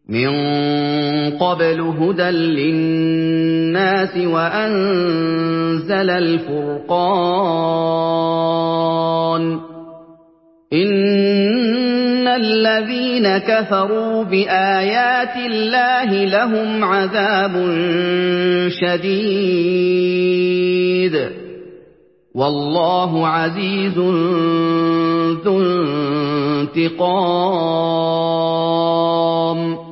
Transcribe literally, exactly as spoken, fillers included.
مِن قَبْلُ هُدًى لِّلنَّاسِ وَأَنزَلَ الْفُرْقَانَ ۗ إِنَّ الَّذِينَ كَفَرُوا بِآيَاتِ اللَّهِ لَهُمْ عَذَابٌ شَدِيدٌ ۗ وَاللَّهُ عَزِيزٌ ذُو انتِقَامٍ.